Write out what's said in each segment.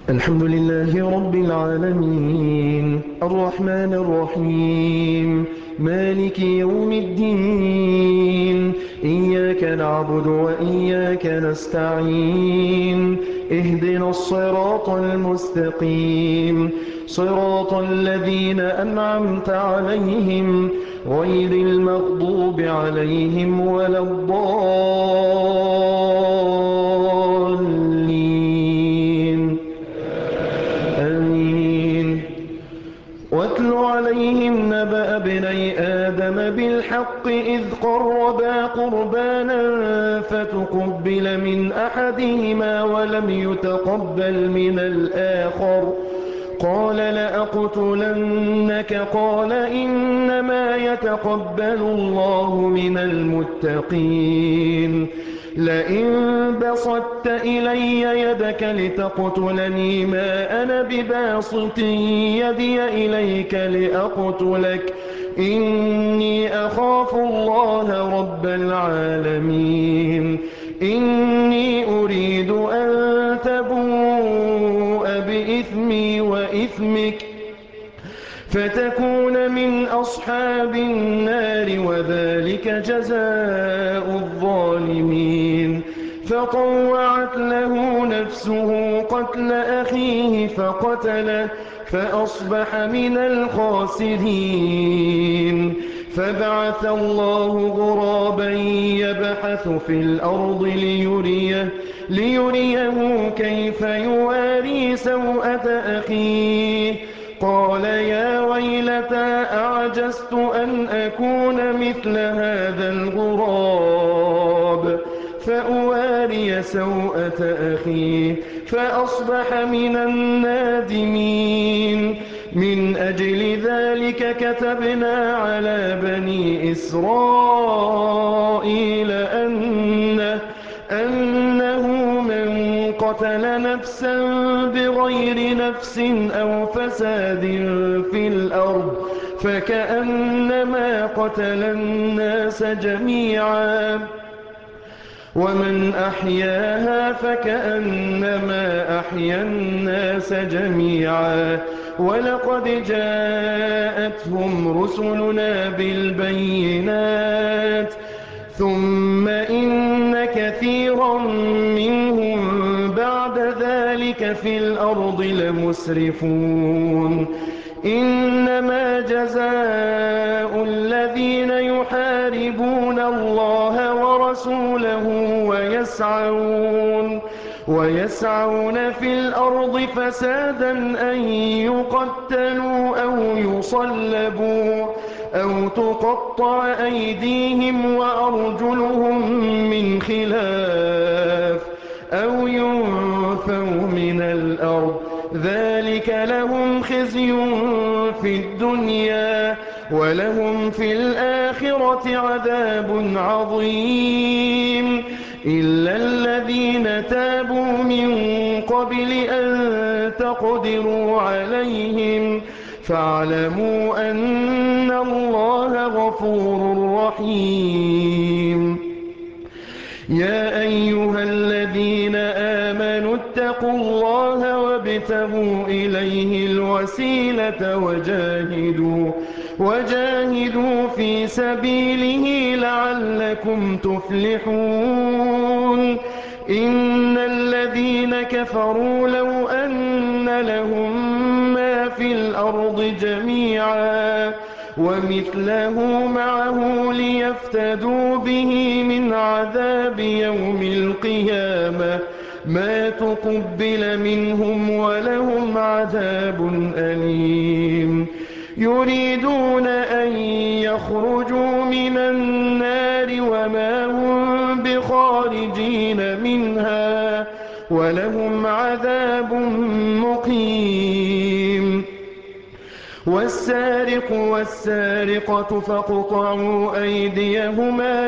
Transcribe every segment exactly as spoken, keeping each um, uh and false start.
الحمد لله رب العالمين الرحمن الرحيم مالك يوم الدين إياك نعبد وإياك نستعين اهدنا الصراط المستقيم صراط الذين أنعمت عليهم غير المغضوب عليهم ولا الضالين آمين. واتل عليهم نبأ ابني آدم بالحق إذ قربا قربانا فتقبل من أحدهما ولم يتقبل من الآخر قال لأقتلنك قال إنما يتقبل الله من المتقين لئن بسطت إلي يدك لتقتلني ما أنا بباسط يدي إليك لأقتلك إني أخاف الله رب العالمين إني أريد أن تبوء بإثمي وإثمك فتكون من أصحاب النار وذلك جزاء الظالمين فطوعت له نفسه قتل أخيه فقتله فأصبح من الخاسرين فبعث الله غرابا يبحث في الأرض ليريه, ليريه كيف يواري سوءة أخيه قال يا ويلتى أعجزت أن أكون مثل هذا الغراب فأواري سوءة أخيه فأصبح من النادمين من أجل ذلك كتبنا على بني إسرائيل أنه, أنه من قتل نفسا بغير نفس أو فساد في الأرض فكأنما قتل الناس جميعا ومن أحياها فكأنما أحيا الناس جميعا ولقد جاءتهم رسلنا بالبينات ثم إن كثيرا منهم بعد ذلك في الأرض لمسرفون إنما جزاء الذين يحاربون الله ورسوله ويسعون, ويسعون في الأرض فسادا أن يقتلوا أو يصلبوا أو تقطع أيديهم وأرجلهم من خلاف أو ينفوا من الأرض ذلك لهم خزي في الدنيا ولهم في الآخرة عذاب عظيم إلا الذين تابوا من قبل أن تقدروا عليهم فاعلموا أن الله غفور رحيم يا أيها الذين آمنوا اتقوا الله وابتغوا إليه الوسيلة وجاهدوا, وجاهدوا في سبيله لعلكم تفلحون إن الذين كفروا لو أن لهم ما في الأرض جميعا ومثله معه ليفتدوا به من عذاب يوم القيامة ما تقبل منهم ولهم عذاب أليم يريدون أن يخرجوا من النار وما هم بخارجين منها ولهم عذاب مقيم والسارق والسارقة فاقطعوا أيديهما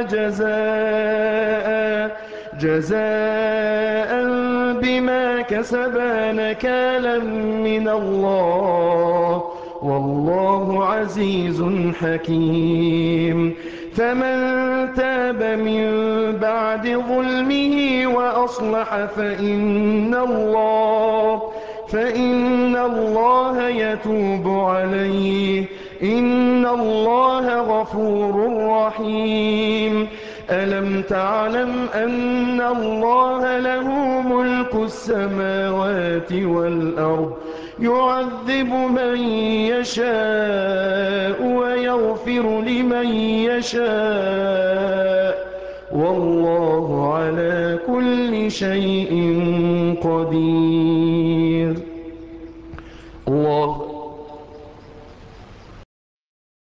جزاء جزاء بما كسبا نكالا من الله والله عزيز حكيم فمن تاب من بعد ظلمه وأصلح فإن الله فإن الله يتوب عليه إن الله غفور رحيم ألم تعلم أن الله له ملك السماوات والأرض يعذب من يشاء ويغفر لمن يشاء والله على كل شيء قدير